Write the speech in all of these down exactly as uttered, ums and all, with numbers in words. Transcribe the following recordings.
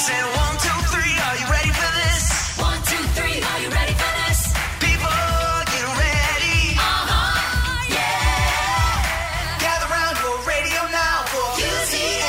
Saying one, two, three, are you ready for this? One, two, three, are you ready for this? People, get ready. Uh-huh, yeah. Gather round your radio now for Husey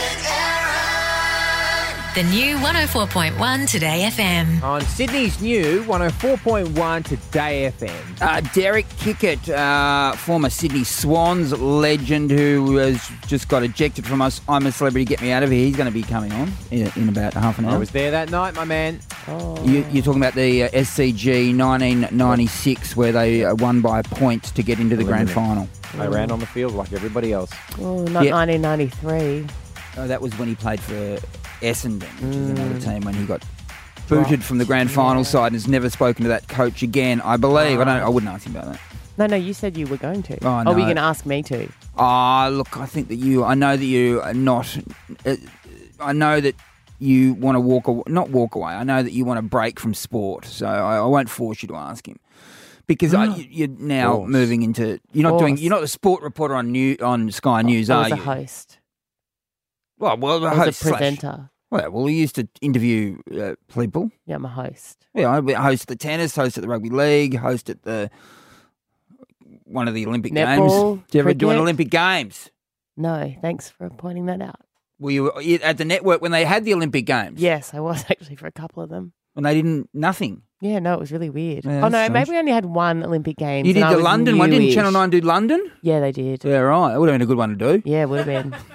and Aaron. The new one oh four point one Today F M. On Sydney's new one oh four point one Today F M. Uh, Derek Kickett, uh, former Sydney Swans legend who has just got ejected from us. I'm a Celebrity, Get Me Out of Here. He's going to be coming on in, in about half an hour. I was there that night, my man. Oh. You, you're talking about the uh, S C G nineteen ninety-six where they uh, won by a point to get into the grand final. I ran on the field like everybody else. Oh, not Yeah. nineteen ninety-three. Oh, that was when he played for Essendon, which is another team, when he got booted from the grand final side and has never spoken to that coach again, I believe. I don't. I wouldn't ask him about that. No, no, you said you were going to. Oh, Oh, no. were you going to ask me to? Ah, look, I think that you. I know that you are not. Uh, I know that you want to walk away, not walk away. I know that you want to break from sport, so I, I won't force you to ask him because I, you- you're now Force. moving into. You're not doing. Force. You're not the sport reporter on new on Sky News, I are was a you? host. Well, well, the I was host a slash- presenter. well, well, we used to interview uh, people. Yeah, I'm a host. Yeah, I host at the tennis, host at the rugby league, host at the one of the Olympic Netball, Games. Did you ever do an cricket. Olympic Games? No, thanks for pointing that out. Were you at the network when they had the Olympic Games? Yes, I was actually for a couple of them. When they didn't, nothing. Yeah, no, it was really weird. Yeah, oh, no, that's maybe strange. we only had one Olympic Games. You did and I the was London one, didn't newish. Channel nine do London? Yeah, they did. Yeah, right. That would have been a good one to do. Yeah, it would have been.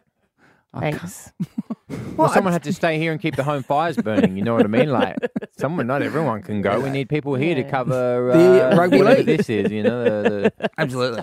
I Thanks. Well, someone had to stay here and keep the home fires burning. You know what I mean? Like, someone, not everyone can go. We need people here to Yeah. cover The uh, rugby whatever league. this is. You know, the, the, Absolutely.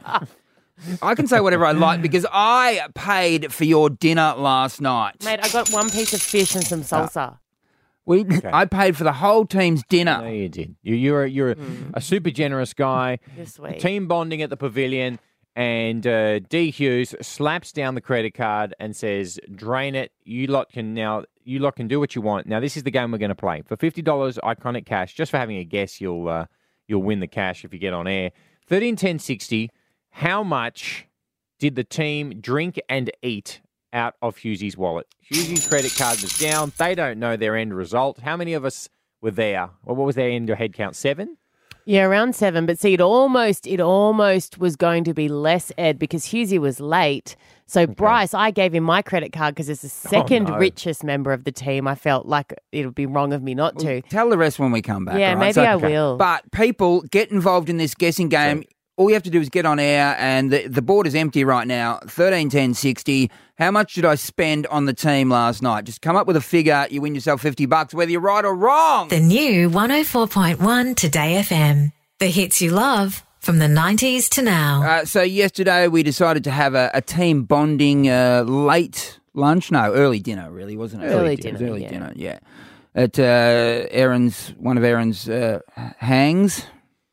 I can say whatever I like because I paid for your dinner last night. Mate, I got one piece of fish and some salsa. We, I paid for the whole team's no, dinner. you did. You, you're a, you're a, a super generous guy. You're sweet. Team bonding at the pavilion, and uh, D Hughes slaps down the credit card and says, "Drain it. You lot can now. You lot can do what you want. Now, this is the game we're going to play for fifty dollars. Iconic cash. Just for having a guess, you'll uh, you'll win the cash if you get on air. Thirteen ten sixty. How much did the team drink and eat out of Hughesy's wallet? Hughesy's credit card was down. They don't know their end result. How many of us were there? Well, what was their end head count? Seven? Yeah, around seven. But see, it almost, it almost was going to be less, Ed, because Husey was late. So Bryce, I gave him my credit card because as the second no. richest member of the team, I felt like it would be wrong of me not to. Tell the rest when we come back. Yeah, all right? maybe I will. But people, get involved in this guessing game. All you have to do is get on air, and the, the board is empty right now. thirteen ten sixty. How much did I spend on the team last night? Just come up with a figure. You win yourself fifty bucks, whether you're right or wrong. The new one oh four point one Today F M. The hits you love from the nineties to now. Uh, so yesterday we decided to have a, a team bonding uh, late lunch. No, early dinner, really, wasn't it? Early It was dinner, early yeah. dinner, yeah. At uh, Aaron's, one of Aaron's uh, hangs.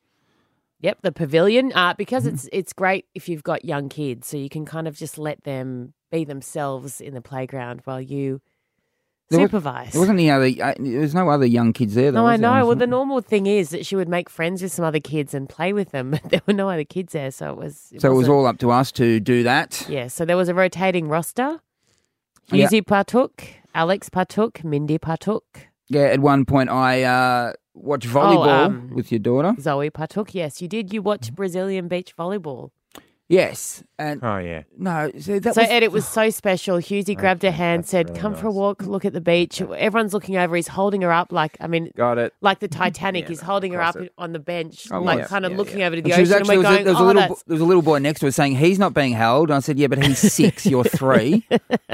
Yep, the pavilion. Uh, because Mm-hmm. it's it's great if you've got young kids, so you can kind of just let them be themselves in the playground while you There was- supervise. There wasn't any other. Uh, there was no other young kids there. Though, No, I was there? know. Well, the normal thing is that she would make friends with some other kids and play with them, but there were no other kids there, so it was. So it was wasn't- all up to us to do that. Yeah, so there was a rotating roster. Yeah. Husey partook, Alex partook, Mindy partook, Yeah, at one point I uh, watched volleyball um, with your daughter. Zoe partook. Yes, you did. You watched Brazilian beach volleyball. Yes, and Oh, yeah. no, so that So, was Ed, it was so special. Husey grabbed her hand, that's said, really come for a nice. walk, look at the beach. Everyone's looking over. He's holding her up like, I mean, Got it. like the Titanic. Yeah, He's no, holding her across up it. on the bench, Oh, like yeah, kind of yeah, looking yeah. over to the And she was ocean. actually and there we're was, a, going, there was a oh, little that's... bo- there was a little boy next to her saying he's not being held. And I said, yeah, but he's six, you're three.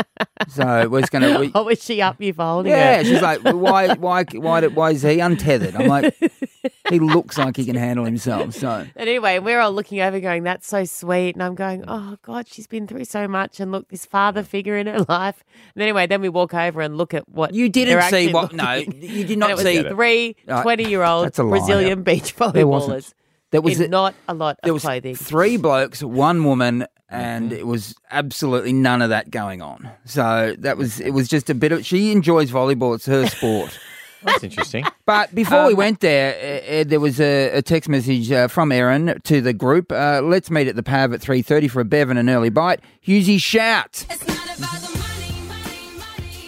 So we're just going to. Oh, was she up you for holding Yeah, her? she's like, why, why, why, did- why is he untethered? I'm like, he looks like he can handle himself. So And anyway, we're all looking over going, that's so sweet. And I'm going, oh, God, she's been through so much. And look, this father figure in her life. And anyway, then we walk over and look at what you didn't they're see actually what? No, looking. you did And not it was see. three Uh, twenty-year-old that's a lie. Brazilian beach There wasn't. volleyballers There was in a- not a lot There of was clothing. three blokes, one woman, and it was absolutely none of that going on. So that was it. Was just a bit of. She enjoys volleyball; it's her sport. That's interesting. But before Um, we went there, Ed, there was a, a text message uh, from Erin to the group. Uh, Let's meet at the Pav at three thirty for a bev and an early bite. Husey, shout. It's not about the money, money, money.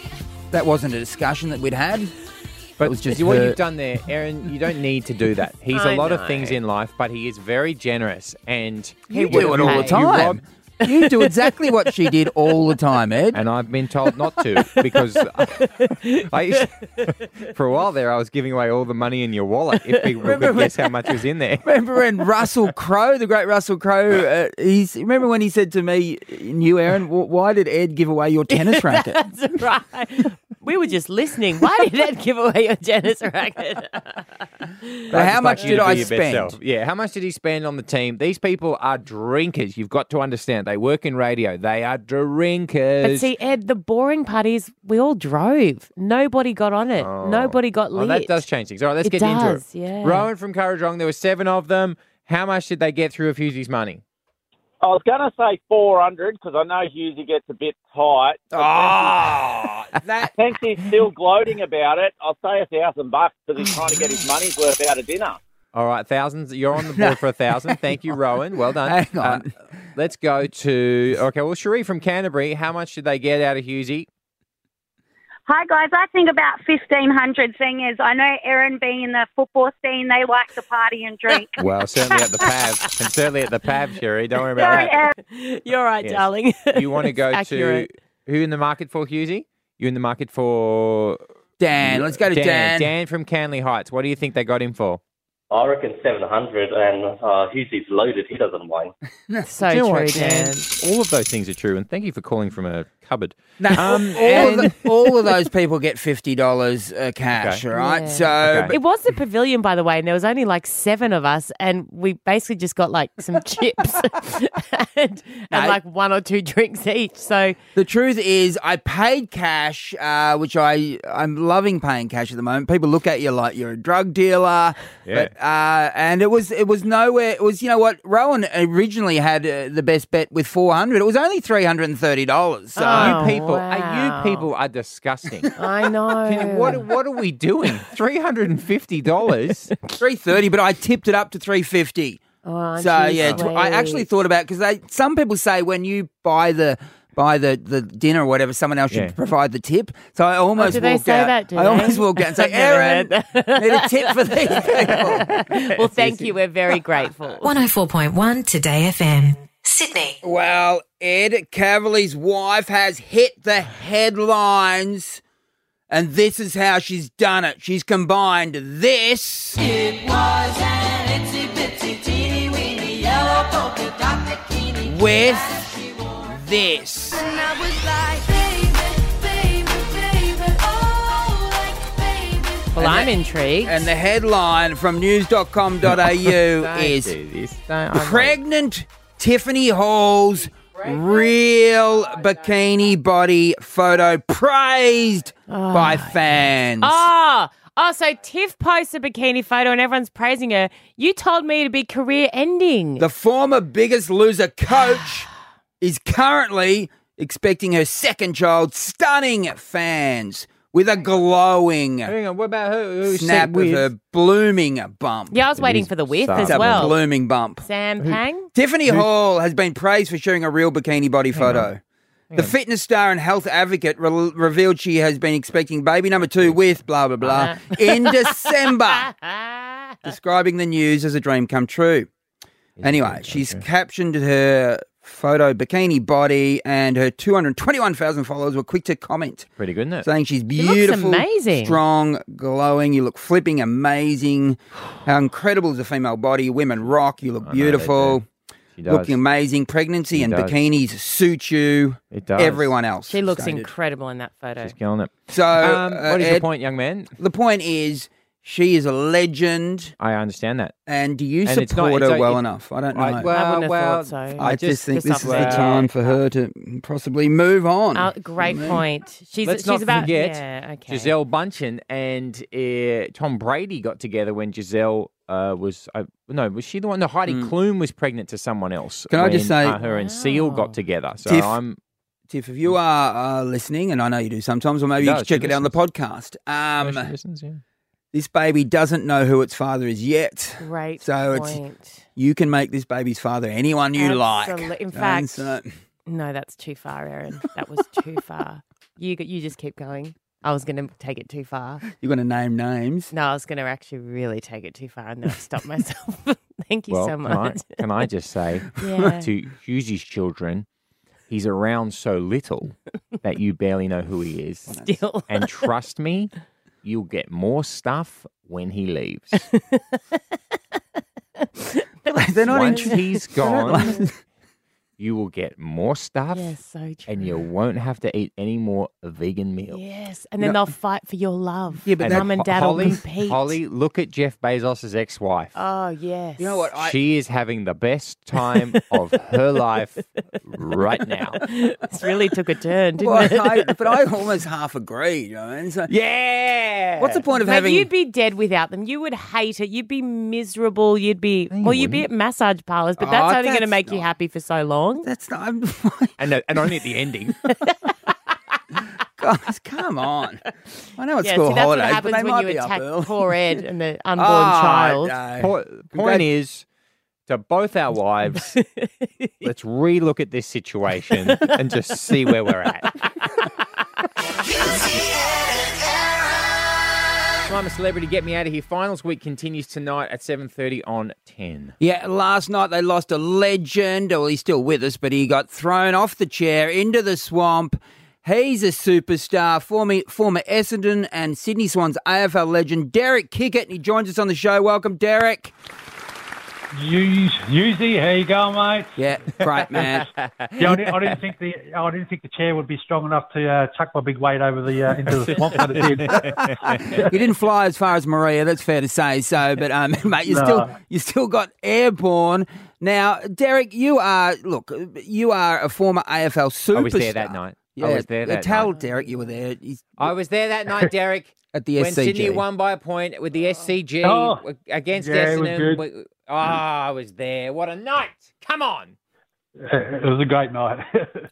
that wasn't a discussion that we'd had. But It was just see what her- you've done there, Aaron. You don't need to do that. He's I a lot of know. things in life, but he is very generous. And You would do it all the pay. You time. rob- You do exactly what she did all the time, Ed. And I've been told not to because I used, for a while there I was giving away all the money in your wallet if people could Remember guess how much was in there. Remember when Russell Crowe, the great Russell Crowe, uh, he's remember when he said to me, "You, Aaron, wh- why did Ed give away your tennis racket?" That's right. We were just listening. Why did Ed give away your tennis racket? But how Just much like you did to I be your best spend? self. Yeah, how much did he spend on the team? These people are drinkers. You've got to understand. They work in radio. They are drinkers. But see, Ed, the boring part is we all drove. Nobody got on it. Nobody got lit. Oh, that does change things. All right, let's It get into does, it. yeah. Rowan from Currajong, there were seven of them. How much did they get through of Hughesy's money? I was going to say four hundred because I know Hughesy gets a bit tight. Oh, that Thanks, he's still gloating about it. I'll say a thousand bucks because he's trying to get his money's worth out of dinner. All right, thousands. You're on the board for a thousand. Thank you, Rowan. Well done. Hang on. Uh, let's go to, okay, well, Cherie from Canterbury. How much did they get out of Hughesy? Hi guys, I think about fifteen hundred, seeing as I know Erin being in the football scene, they like to party and drink. Well, certainly at the P A V. And certainly at the P A V, Cherie. Don't worry about Sorry, that. Erin. You're right, Yes. darling. You want to go to, Accurate. who in the market for, Hughesy? You in the market for... Dan, let's go to Dan. Dan. Dan from Canley Heights. What do you think they got him for? I reckon seven hundred, and uh, Hughesy's loaded. He doesn't whine. So Do you know true, what, Dan. All of those things are true, and thank you for calling from a cupboard. No, Um, all, and- of the, all of those people get fifty dollars uh, cash, Okay. all right? Yeah. So, Okay. but- It was the pavilion, by the way, and there was only like seven of us, and we basically just got like some chips and, and No. like one or two drinks each. So the truth is, I paid cash, uh, which I I'm loving paying cash at the moment. People look at you like you're a drug dealer, Yeah. but uh, and it was it was nowhere. It was you know what Rowan originally had uh, the best bet with four hundred. It was only three hundred and thirty dollars. So Oh, you people, wow. are you people are disgusting. I know. Can you- what what are we doing? Three hundred and fifty dollars. three thirty, but I tipped it up to three fifty. Oh, aren't So you yeah, tw- I actually sweet? thought about because they some people say when you buy the buy the, the dinner or whatever, someone else should Yeah. provide the tip. So I almost do they walked say out. that, do I they? almost walked out and say, I've never Aaron, heard that. need a tip for these people. Well, thank you. We're very grateful. one oh four point one Today F M. Sydney. Well, Ed Cavalier's wife has hit the headlines, and this is how she's done it. She's combined this It was an itsy bitsy teeny weeny yellow polka dot bikini. with this. And I was like, baby, baby, baby, oh, like, baby. Well, I'm intrigued. And the headline from news dot com dot a u Don't is do this. Don't- I'm Pregnant Tiffany Hall's real bikini body photo praised by fans. Oh, oh, so Tiff posts a bikini photo and everyone's praising her. You told me to be career ending. The former Biggest Loser coach is currently expecting her second child, stunning fans with a glowing Hang on, what about who? who snap said with? of her blooming bump. yeah, I was It waiting is for the width bizarre. as It's a well. blooming bump. Sam Pang? Tiffany Hall has been praised for sharing a real bikini body photo. The fitness star and health advocate re- revealed she has been expecting baby number two with blah, blah, blah Uh-huh. in December, Ah. describing the news as a dream come true. Anyway, she's captioned her photo bikini body, and her two hundred twenty-one thousand followers were quick to comment, Pretty good, isn't it? saying she's looks beautiful, amazing. strong, glowing. You look flipping amazing. How incredible is a female body? Women rock. You look they beautiful. She does. Looking amazing. Pregnancy She and does. bikinis suit you. It does. Everyone else. She looks stated. incredible in that photo. She's killing it. So, Um, uh, what is Ed, your point, young man? The point is, she is a legend, I understand that. and do you And it's not- support it's her a- well it- enough? I don't know. I, I, I well, wouldn't have well, thought so. I just, think just this is the upset. time for her to possibly move on. Oh, great point. She's Let's she's not about forget yeah, okay. Giselle Bundchen and uh, Tom Brady got together when Giselle uh, was uh, no, was she the one? No, Heidi Klum was pregnant to someone else. Can I just when, say- uh, her and Seal Wow. got together? So Tiff, I'm Tiff, if you are uh, listening, and I know you do sometimes, or maybe She you does, can check she it out on the listens. podcast. oh, she Um, listens, yeah. this baby doesn't know who its father is yet. Great So it's- point. You can make this baby's father anyone you like. Absolute- in Okay, fact- so- No, that's too far, Erin. That was too far. You go- you just keep going. I was going to take it too far. You're going to name names. No, I was going to actually really take it too far and then I stopped myself. Thank you Well, so can I, much. can I just say Yeah. to Hughesy's children, he's around so little that you barely know who he is. Still. And trust me, you'll get more stuff when he leaves. They're not Once interested. he's gone, you will get more stuff Yes, so true. and you won't have to eat any more vegan meals. Yes, and then they'll fight for your love. Yeah, but and that- mum and dad Holly, will compete. Holly, look at Jeff Bezos' ex-wife. Oh, yes. You know what? I, She is having the best time of her life right now. This really took a turn, didn't well, it? I, but I almost half agree, you know. And so, Yeah. what's the point of Mate, having? you'd be dead without them. You would hate it. You'd be miserable. You'd be you well. You'd be at wouldn't. massage parlors, but Oh, that's only going to that's make you not- happy for so long. That's not. I'm, And, uh, and only at the ending. guys, come on. I know it's Yeah, school see, that's what holidays, but happens they when might you be up attack early. poor Ed and the unborn Oh, child. no. point point is, to both our wives, let's re-look at this situation and just see where we're at. I'm a Celebrity, Get Me Out of Here. Finals week continues tonight at seven thirty on ten. Yeah, last night they lost a legend. Well, he's still with us, but he got thrown off the chair into the swamp. He's a superstar, former, former Essendon and Sydney Swans A F L legend, Derek Kickett, and he joins us on the show. Welcome, Derek. Uzi, how you going, mate? Yeah, great, man. Yeah, I didn't, I didn't think the I didn't think the chair would be strong enough to uh, chuck my big weight over the uh, into the swamp, but it did. You didn't fly as far as Maria, that's fair to say. So, but um, mate, you No. still you still got airborne. Now, Derek, you are look, you are a former A F L superstar. I was there that night. Yeah, I was there that tell night. Derek you were there. He's I was there that night, Derek. at the when S C G. Sydney won by a point with the S C G Oh. against Yeah, it was Essendon. good. We- Oh, I was there. What a night. Come on. It was a great night.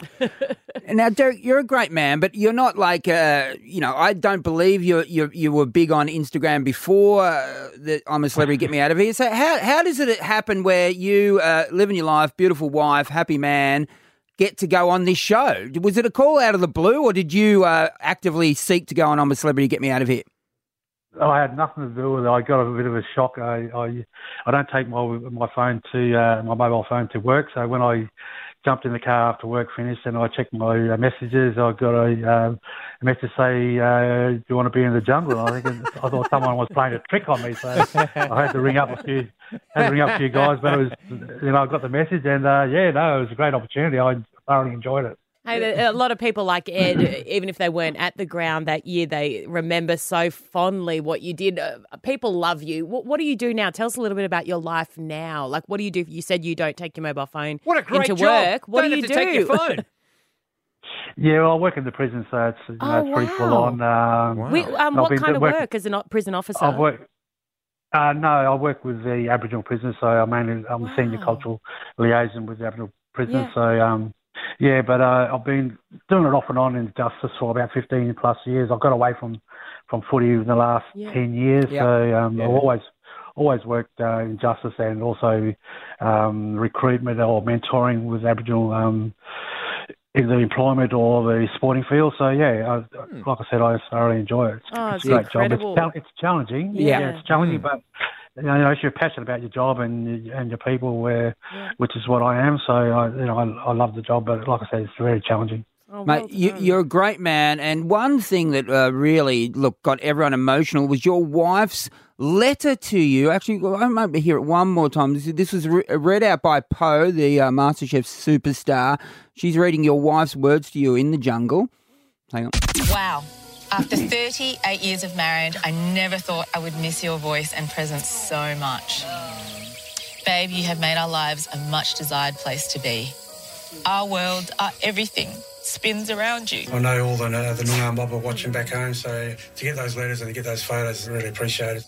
Now, Derek, you're a great man, but you're not like, uh, you know, I don't believe you you you were big on Instagram before uh, the I'm a Celebrity, Get Me Out of Here. So how how does it happen where you uh, living your life, beautiful wife, happy man, get to go on this show? Was it a call out of the blue, or did you uh, actively seek to go on I'm a Celebrity, Get Me Out of Here? I had nothing to do with it. I got a bit of a shock. I I, I don't take my my phone to uh, my mobile phone to work. So when I jumped in the car after work finished and I checked my uh, messages, I got a, um, a message say, uh, "Do you want to be in the jungle?" And I think I thought someone was playing a trick on me, so I had to ring up a few had to ring up a few guys. But it was, you know, I got the message, and uh, yeah, no, it was a great opportunity. I thoroughly enjoyed it. Hey, there- a lot of people like Ed, even if they weren't at the ground that year, they remember so fondly what you did. Uh, people love you. What, what do you do now? Tell us a little bit about your life now. Like, what do you do? You said you don't take your mobile phone What a great into job. work. What Don't do have you to do? take your phone. Yeah, well, I work in the prison, so it's, you know, Oh, it's pretty wow. full on. Um, Wow. We, um, I've what been kind of working- work as a not- prison officer? I've worked. Uh, no, I work with the Aboriginal prisoners, so I'm mainly I'm Wow. senior cultural liaison with the Aboriginal prisoners. Yeah. So um, yeah, but uh, I've been doing it off and on in justice for about fifteen plus years. I've got away from from footy in the last Yeah. ten years, Yeah. so um, Yeah. I've always always worked uh, in justice and also um, recruitment or mentoring with Aboriginal. Um, either employment or the sporting field. So, yeah, I, like I said, I thoroughly enjoy it. It's, Oh, it's it's a great job. incredible. It's, chal- it's challenging. Yeah. it's challenging, but you know, if you're passionate about your job and and your people, where Yeah. which is what I am. So, I, you know, I, I love the job, but like I said, it's very challenging. Oh, well Mate, you, done. you're a great man, and one thing that uh, really look got everyone emotional was your wife's letter to you. Actually, well, I might hear it one more time. This, this was re- read out by Poe, the uh, MasterChef superstar. She's reading your wife's words to you in the jungle. Hang on. Wow. After thirty-eight years of marriage, I never thought I would miss your voice and presence so much. Babe, you have made our lives a much desired place to be. Our world, our everything, spins around you. I know all the, uh, the Noongar mob are watching back home, so to get those letters and to get those photos is really appreciated.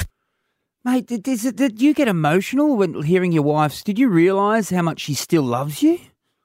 Mate, did, did, did you get emotional when hearing your wife's? Did you realise how much she still loves you?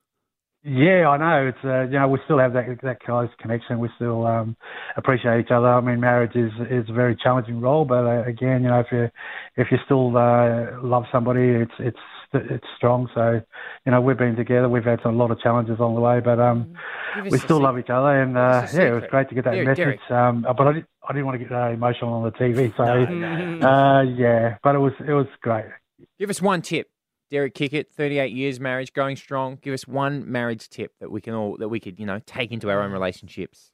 Yeah, I know. It's uh, you know, we still have that that close connection. We still um, appreciate each other. I mean, marriage is is a very challenging role, but uh, again, you know, if you if you still uh, love somebody, it's it's it's strong. So, you know, we've been together. We've had some, a lot of challenges along the way, but um, Give us we a still sec- love each other. And give us uh, a yeah, it was secret. great to get that Derek, message. Derek. Um, but I didn't, I didn't want to get uh, emotional on the T V. So, No, no. uh, yeah, but it was it was great. Give us one tip. Derek Kickett, thirty-eight years marriage, going strong. Give us one marriage tip that we can all that we could, you know, take into our own relationships.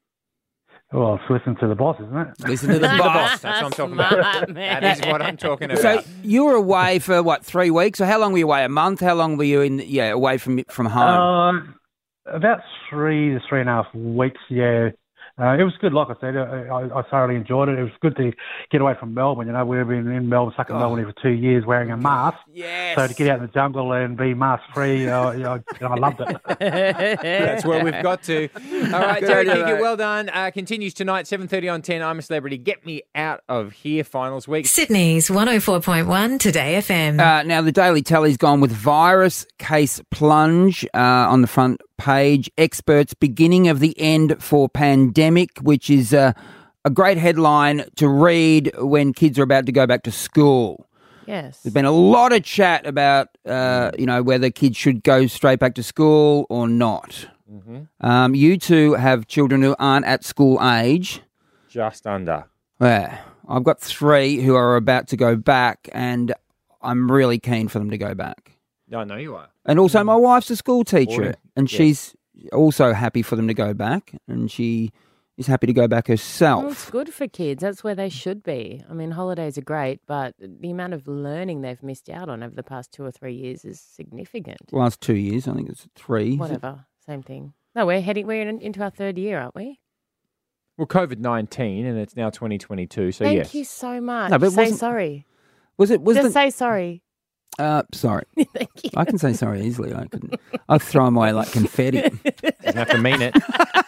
Well, it's listen to the boss, isn't it? Listen to the boss. That's what I'm talking Smart about. man. That is what I'm talking about. So you were away for what, three weeks? Or how long were you away? A month? How long were you in? Yeah, away from from home. Uh, about three to three and a half weeks, yeah. Uh, it was good, like I said. I, I, I thoroughly enjoyed it. It was good to get away from Melbourne. You know, we've been in Melbourne, stuck in Oh. Melbourne for two years wearing a mask. Yes. So to get out in the jungle and be mask-free, uh, you know, I loved it. That's where we've got to. All right, Good Derek on you, Kickett, mate. well done. Uh, continues tonight, seven thirty on ten. I'm a Celebrity. Get me out of here, finals week. Sydney's one oh four point one Today F M. Uh, now, the Daily Tally's gone with virus case plunge uh, on the front page. Experts beginning of the end for pandemic, which is uh, a great headline to read when kids are about to go back to school. Yes. There's been a lot of chat about, uh, you know, whether kids should go straight back to school or not. Mm-hmm. Um, you two have children who aren't at school age. Just under. Yeah, I've got three who are about to go back, and I'm really keen for them to go back. I know you are. And also, my wife's a school teacher, Boy, and yes. she's also happy for them to go back, and she is happy to go back Well, it's herself. good for kids. That's where they should be. I mean, holidays are great, but the amount of learning they've missed out on over the past two or three years is significant. Last two years, I think it's three. Is it? Whatever, same thing. No, we're heading. We're in, into our third year, aren't we? Well, COVID nineteen, and it's now twenty twenty-two, so Thank yes. you so much. No, but say wasn't- sorry. Was it? Was Just the, say sorry. uh, sorry. Thank you. I can say sorry easily. I couldn't. I'd throw them away like confetti. Doesn't have to mean it.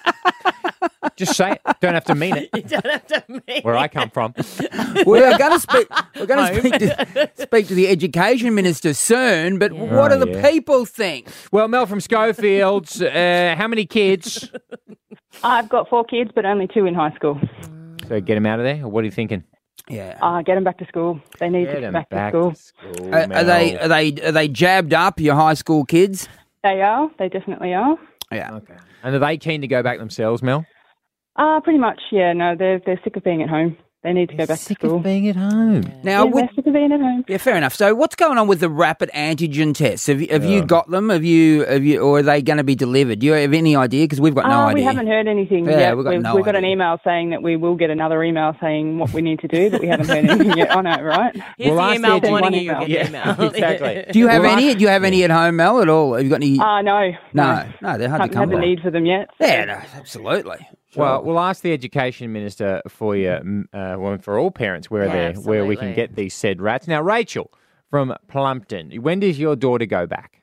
Just say it. Don't have to mean it. You don't have to mean Where I come from. We're going to speak. We're going to Home. speak to, speak to the education minister soon. But what Oh, do the yeah. people think? Well, Mel from Schofields, uh, how many kids? I've got four kids, but only two in high school. So get them out of there, or what are you thinking? Yeah. Uh, get them back to school. They need Get to get 'em back, back to school. to school, Are, are they? Mel. Are they? Are they jabbed up? Your high school kids? They are. They definitely are. Yeah. Okay. And are they keen to go back themselves, Mel? Uh, pretty much, yeah. No, they're they're sick of being at home. They need to go back to school. being at home. Now, yeah, with, they're sick of being at home. yeah, fair enough. So, what's going on with the rapid antigen tests? Have you, have you Yeah. got them? Have you? Have you? Or are they going to be delivered? Do you have any idea? Because we've got no Uh, idea. we haven't heard anything Yeah, yet. we've got we've, no we've got an idea. email saying that we will get another email saying what we need to do, but we haven't heard anything yet. I know, right? Here's Well, the ask email the- warning one you. You'll get email. the Yeah, email. exactly. Do you have Well, any? ask- Do you have any at home, Mel, at all? Have you got any? Uh, no. no, no, they're hard Haven't to come had the by. need for them yet. Yeah, no, absolutely. Well, we'll ask the education minister for you, mm, uh, well, for all parents, where Yeah, they're where we can absolutely. get these said rats. Now, Rachel from Plumpton, when does your daughter go back?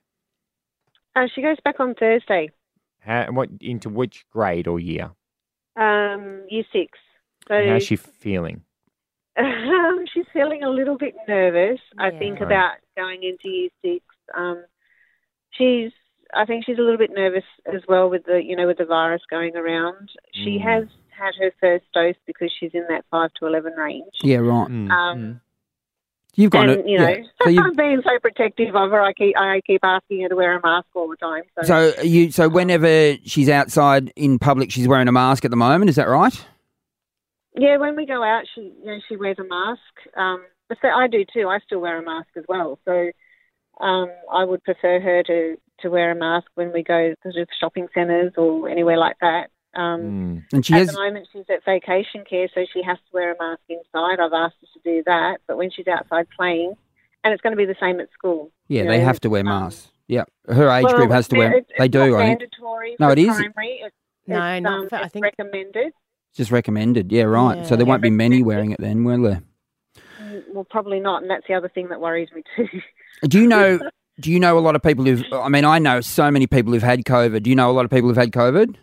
Uh, she goes back on Thursday, How, what into which grade or year? um, year six. So And how's she feeling? um, she's feeling a little bit nervous, I Yeah. think, Right. about going into year six. Um, she's, I think she's a little bit nervous as well with the, you know, with the virus going around. She Mm. has had her first dose because she's in that five to eleven range. Yeah, right. Mm. Um, You've got and it. you know, yeah. So you. I'm being so protective of her. I keep, I keep asking her to wear a mask all the time. So, So you. So whenever she's outside in public, she's wearing a mask at the moment. Is that right? yeah, when we go out, she, you know, she wears a mask. Um, but so I do too. I still wear a mask as well. So um, I would prefer her to, to wear a mask when we go to shopping centres or anywhere like that. Um, Mm. And she at has. the moment, she's at vacation care, so she has to wear a mask inside. I've asked her to do that, but when she's outside playing, and it's going to be the same at school. Yeah, you they know, have to wear um, masks. Yeah, her age well, group has to wear. it's- They it's do. not I think mandatory No, for it is. primary. It's, No, it's, not um, for- I it's think- recommended. it's just recommended. Yeah, right. So there Yeah. won't be many wearing it then, will there? Mm, Well, probably not, and that's the other thing that worries me too. Do you know? Do you know a lot of people who've? I mean, I know so many people who've had COVID. Do you know a lot of people who've had COVID?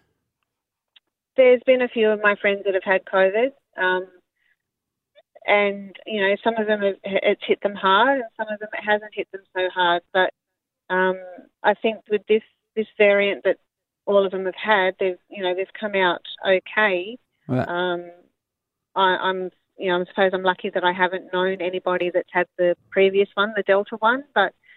There's been a few of my friends that have had COVID, um, and you know, some of them have, it's hit them hard, and some of them it hasn't hit them so hard. But um, I think with this this variant that all of them have had, they've you know they've come out okay. Right. Um, I, I'm you know I suppose I'm lucky that I haven't known anybody that's had the previous one, the Delta one, but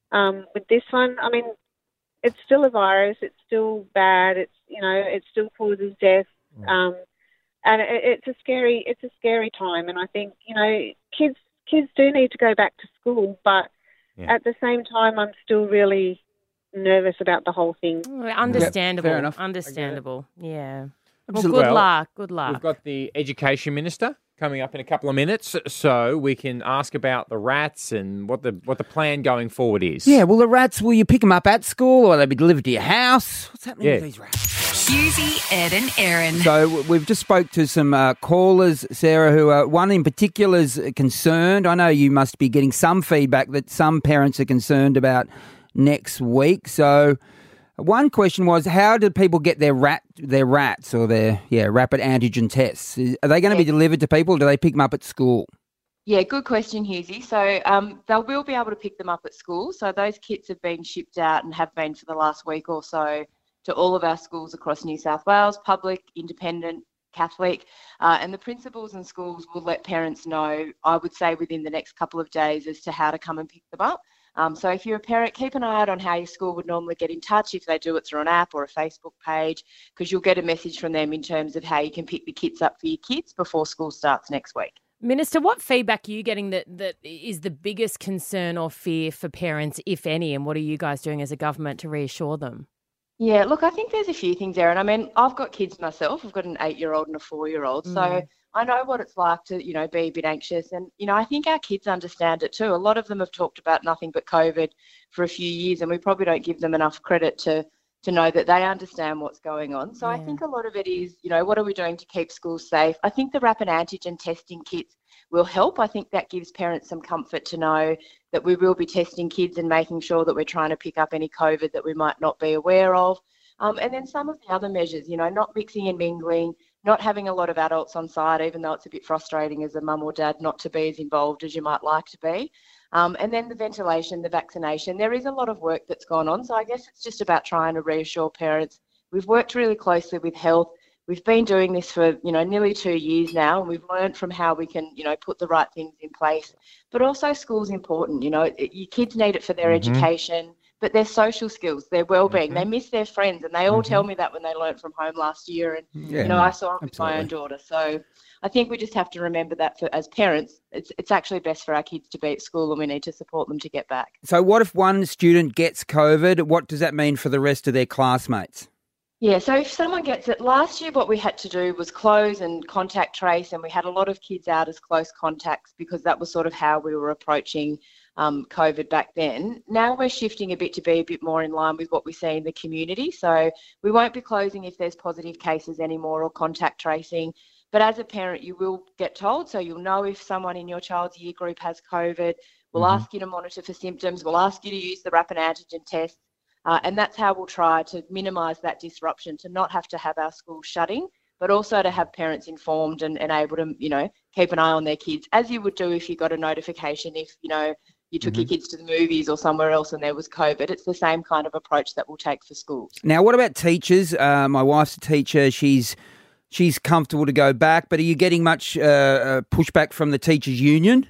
Um, with this one, I mean, it's still a virus. It's still bad. It's you know, it still causes death. Um, and it, it's a scary, it's a scary time. And I think you know, kids kids do need to go back to school, but Yeah. at the same time, I'm still really nervous about the whole thing. Understandable. fair enough. Understandable. Yeah. Well, Absolutely. good Well, luck. Good luck. We've got the Education Minister coming up in a couple of minutes, so we can ask about the rats and what the what the plan going forward is. Yeah, well, the rats, will you pick them up at school or will they be delivered to your house? What's happening Yeah. with these rats? Husey, Ed and Erin. So w- we've just spoke to some uh, callers, Sarah, who uh, one in particular is concerned. I know you must be getting some feedback that some parents are concerned about next week. So one question was, how do people get their rat, their rats or their yeah rapid antigen tests? Is- Are they going to be delivered to people or do they pick them up at school? Yeah, good question, Husey. So um, they will be able to pick them up at school. So those kits have been shipped out and have been for the last week or so to all of our schools across New South Wales, public, independent, Catholic, uh, and the principals and schools will let parents know, I would say within the next couple of days, as to how to come and pick them up. Um, so if you're a parent, keep an eye out on how your school would normally get in touch, if they do it through an app or a Facebook page, because you'll get a message from them in terms of how you can pick the kits up for your kids before school starts next week. Minister, what feedback are you getting that, that is the biggest concern or fear for parents, if any, and what are you guys doing as a government to reassure them? Yeah, look, I think there's a few things there. And I mean, I've got kids myself. I've got an eight-year-old and a four-year-old. So Mm. I know what it's like to, you know, be a bit anxious. And, you know, I think our kids understand it too. A lot of them have talked about nothing but COVID for a few years, and we probably don't give them enough credit to to know that they understand what's going on. So I Yeah. think a lot of it is, you know, what are we doing to keep schools safe? I think the rapid antigen testing kits will help. I think that gives parents some comfort to know that we will be testing kids and making sure that we're trying to pick up any COVID that we might not be aware of. Um, and then some of the other measures, you know, not mixing and mingling, not having a lot of adults on site, even though it's a bit frustrating as a mum or dad not to be as involved as you might like to be. Um, and then the ventilation, the vaccination, there is a lot of work that's gone on. So I guess it's just about trying to reassure parents. We've worked really closely with health. We've been doing this for, you know, nearly two years now, and we've learned from how we can, you know, put the right things in place. But also school's important, you know, it, your kids need it for their Mm-hmm. education, but their social skills, their well-being. They miss their friends, and they all tell me that when they learnt from home last year. And, Yeah, you know, I saw it with my own absolutely. daughter. So I think we just have to remember that for, as parents, it's, it's actually best for our kids to be at school, and we need to support them to get back. So what if one student gets COVID? What does that mean for the rest of their classmates? Yeah, so if someone gets it, last year what we had to do was close and contact trace, and we had a lot of kids out as close contacts because that was sort of how we were approaching um, COVID back then. Now we're shifting a bit to be a bit more in line with what we see in the community. So we won't be closing if there's positive cases anymore or contact tracing. But as a parent, you will get told, so you'll know if someone in your child's year group has COVID. We'll Mm-hmm. ask you to monitor for symptoms. We'll ask you to use the rapid antigen test. Uh, and that's how we'll try to minimise that disruption, to not have to have our schools shutting, but also to have parents informed and, and able to, you know, keep an eye on their kids, as you would do if you got a notification if, you know, you took your kids to the movies or somewhere else and there was COVID. It's the same kind of approach that we'll take for schools. Now, what about teachers? Uh, my wife's a teacher. She's she's comfortable to go back, but are you getting much uh, uh, pushback from the teachers' union?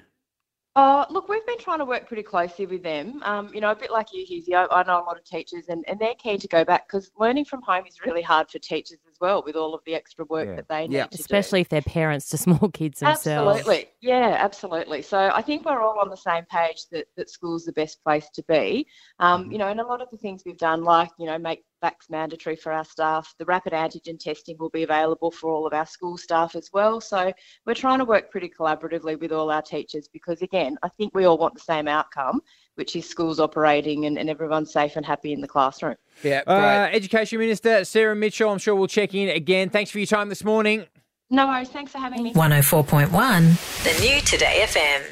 Uh, look, we've been trying to work pretty closely with them. Um, you know, a bit like you, Husey, I, I know a lot of teachers and, and they're keen to go back because learning from home is really hard for teachers as well, with all of the extra work Yeah. that they need Yeah. to do. Especially if they're parents to small kids themselves. Absolutely. Yeah, absolutely. So I think we're all on the same page that, that school's the best place to be. Um, you know, and a lot of the things we've done, like, you know, make vax mandatory for our staff. The rapid antigen testing will be available for all of our school staff as well. So we're trying to work pretty collaboratively with all our teachers because, again, I think we all want the same outcome, which is schools operating and, and everyone's safe and happy in the classroom. Yeah, Uh, Education Minister Sarah Mitchell, I'm sure we'll check in again. Thanks for your time this morning. No worries. Thanks for having me. one oh four point one, the new Today F M.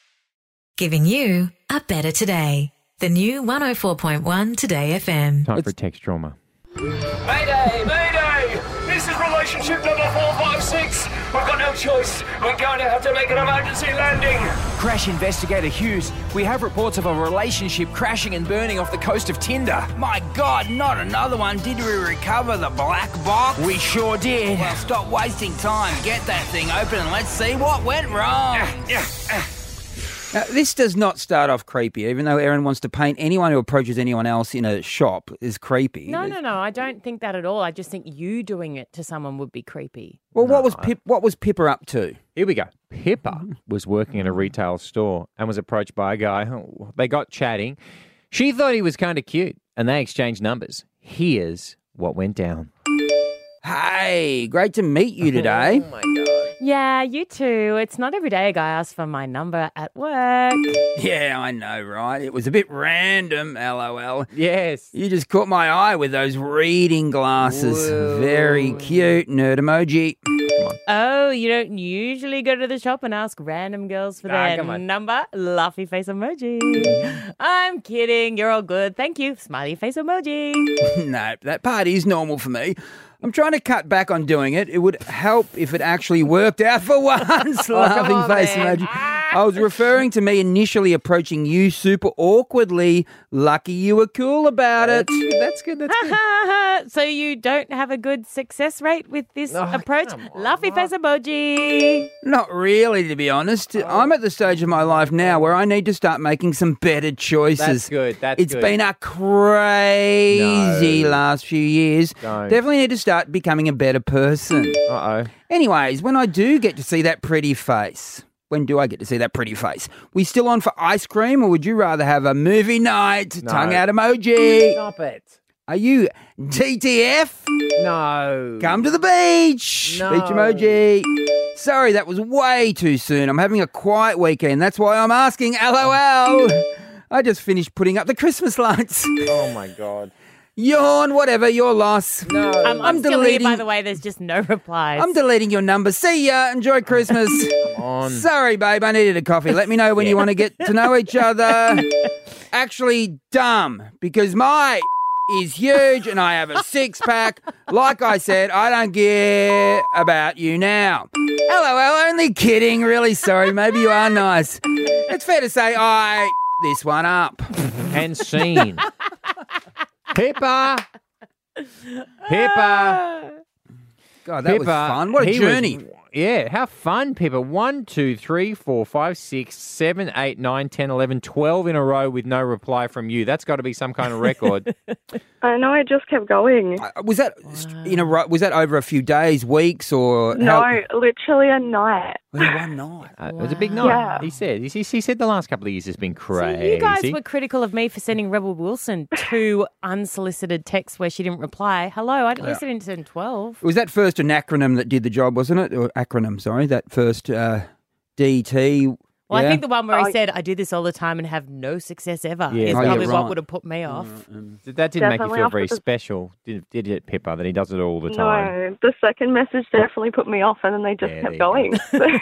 Giving you a better today. The new one oh four point one Today F M. Time for text trauma. Mayday, mayday! This is relationship number four five six. We've got no choice. We're going to have to make an emergency landing. Crash investigator Hughes, we have reports of a relationship crashing and burning off the coast of Tinder. My God, not another one. Did we recover the black box? We sure did. Well, stop wasting time. Get that thing open and let's see what went wrong. Now, this does not start off creepy, even though Erin wants to paint anyone who approaches anyone else in a shop is creepy. No, no, no. I don't think that at all. I just think you doing it to someone would be creepy. Well, what was Pip? What was Pippa up to? Here we go. Pippa was working in a retail store and was approached by a guy. They got chatting. She thought he was kind of cute, and they exchanged numbers. Here's what went down. Hey, great to meet you today. Oh, my God. Yeah, you too. It's not every day a guy asks for my number at work. Yeah, I know, right? It was a bit random, LOL. Yes. You just caught my eye with those reading glasses. Whoa. Very cute, nerd emoji. Oh, you don't usually go to the shop and ask random girls for Ah, their come on. number? Laughy face emoji. I'm kidding. You're all good. Thank you. Smiley face emoji. No, that part is normal for me. I'm trying to cut back on doing it. It would help if it actually worked out for once. Oh, Laughing come on, face man. emoji. I was referring to me initially approaching you super awkwardly. Lucky you were cool about it. That's good. That's good. So you don't have a good success rate with this Oh, approach? come on, Laughy face emoji. Not really, to be honest. I'm at the stage of my life now where I need to start making some better choices. That's good. That's It's good. been a crazy No. last few years. Don't. Definitely need to start becoming a better person. Uh-oh. Anyways, when I do get to see that pretty face, when do I get to see that pretty face? We still on for ice cream, or would you rather have a movie night? No. Tongue out emoji. Stop it. Are you D T F? No. Come to the beach. No. Beach emoji. Sorry, that was way too soon. I'm having a quiet weekend. That's why I'm asking. LOL. I just finished putting up the Christmas lights. Oh, my God. Yawn, whatever, your loss. No. I'm, I'm, I'm still here, by deleting- the way. There's just no replies. I'm deleting your number. See ya. Enjoy Christmas. Come on. Sorry, babe. I needed a coffee. Let me know when you want to get to know each other. Actually, dumb, because my is huge and I have a six pack. Like I said, I don't care about you now. LOL, only kidding. Really sorry. Maybe you are nice. It's fair to say I this one up. And scene. Pippa. Pippa. God, that was Pippa, fun. What a he was- journey. yeah, how fun, Pippa. One, two, three, four, five, six, seven, eight, nine, ten, eleven, twelve in a row with no reply from you. That's got to be some kind of record. I know, I just kept going. Uh, Was that in a ro- was that over a few days, weeks, or No, how- literally a night. Only one night. Uh, It was a big night. Yeah. He said. He, he said the last couple of years has been crazy. See, you guys were critical of me for sending Rebel Wilson two unsolicited texts where she didn't reply. Hello, I'd at least didn't send twelve. Was that first an acronym that did the job, wasn't it? Or acronym, sorry. That first uh, D T. Well, yeah? I think the one where Oh, he said, I do this all the time and have no success ever Yeah. is Oh, probably yeah, what right. would have put me off. That didn't make you Definitely feel off very with the- special, did, did it, Pippa, that he does it all the time? No, the second message definitely put me off, and then they just Yeah, there kept you go. going.